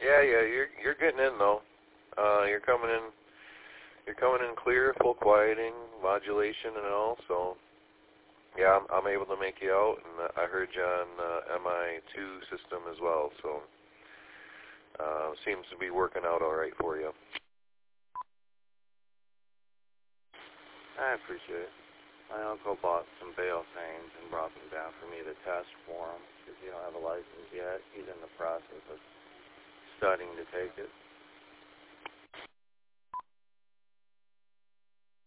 Yeah, you're getting in though. You're coming in. You're coming in clear, full quieting, modulation, and all. So, yeah, I'm able to make you out, and I heard you on MI2 system as well. So, seems to be working out all right for you. I appreciate it. My uncle bought some Baofanes and brought them down for me to test for him because he don't have a license yet. He's in the process of studying to take it.